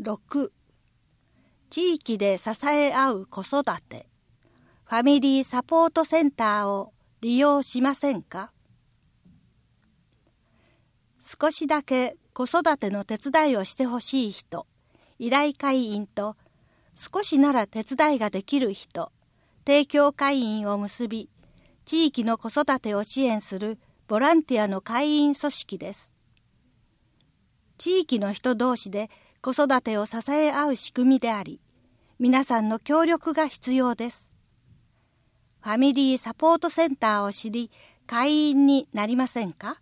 6、地域で支え合う子育て、ファミリーサポートセンターを利用しませんか？少しだけ子育ての手伝いをしてほしい人、依頼会員と少しなら手伝いができる人、提供会員を結び、地域の子育てを支援するボランティアの会員組織です。地域の人同士で子育てを支え合う仕組みであり、皆さんの協力が必要です。ファミリーサポートセンターを知り、会員になりませんか？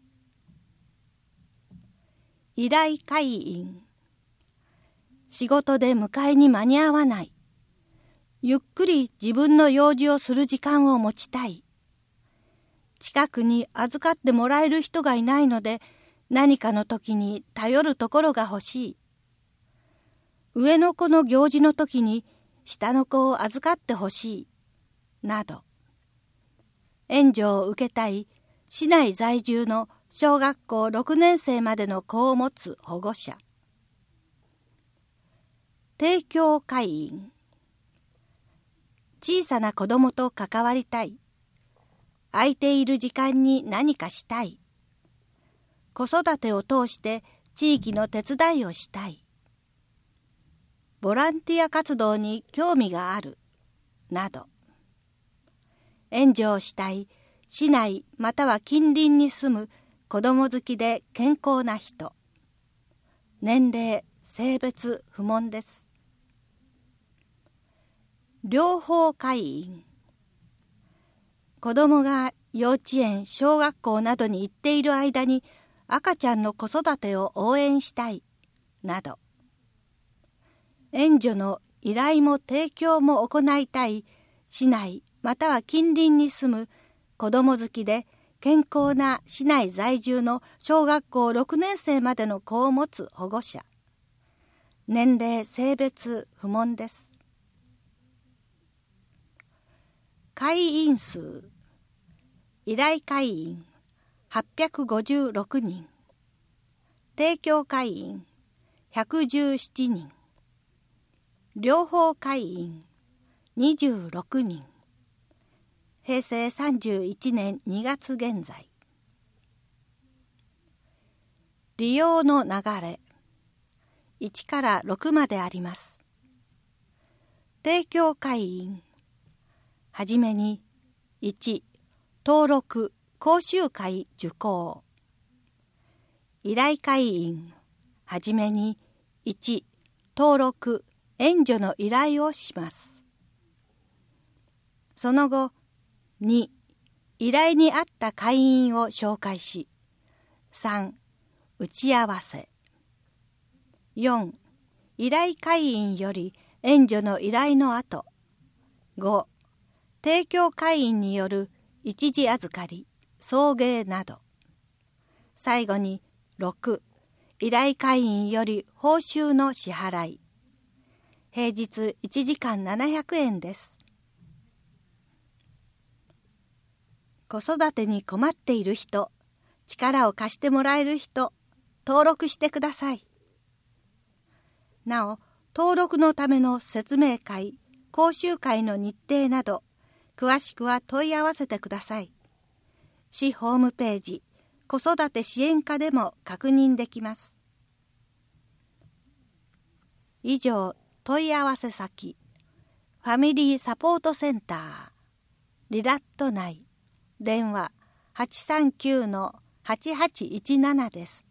依頼会員。仕事で迎えに間に合わない。ゆっくり自分の用事をする時間を持ちたい。近くに預かってもらえる人がいないので、何かの時に頼るところが欲しい。上の子の行事の時に下の子を預かってほしい。など。援助を受けたい市内在住の小学校6年生までの子を持つ保護者。提供会員。小さな子供と関わりたい。空いている時間に何かしたい。子育てを通して地域の手伝いをしたい。ボランティア活動に興味がある。など。援助をしたい市内または近隣に住む子供好きで健康な人。年齢、性別不問です。両方会員。子供が幼稚園、小学校などに行っている間に赤ちゃんの子育てを応援したい。など。援助の依頼も提供も行いたい市内または近隣に住む子供好きで健康な市内在住の小学校6年生までの子を持つ保護者。年齢、性別不問です。会員数。依頼会員856人。提供会員117人。両方会員26人。平成31年2月現在。利用の流れ。1から6まであります。提供会員。はじめに1、登録、講習会受講。依頼会員。はじめに1、登録、援助の依頼をします。その後、2、依頼に合った会員を紹介し、3、打ち合わせ。4、依頼会員より援助の依頼の後。5、提供会員による一時預かり、送迎など。最後に6、依頼会員より報酬の支払い。平日1時間700円です。子育てに困っている人、力を貸してもらえる人、登録してください。なお、登録のための説明会、講習会の日程など、詳しくは問い合わせてください。市ホームページ、子育て支援課でも確認できます。以上、問い合わせ先、ファミリーサポートセンター、リラット内、電話 839-8817 です。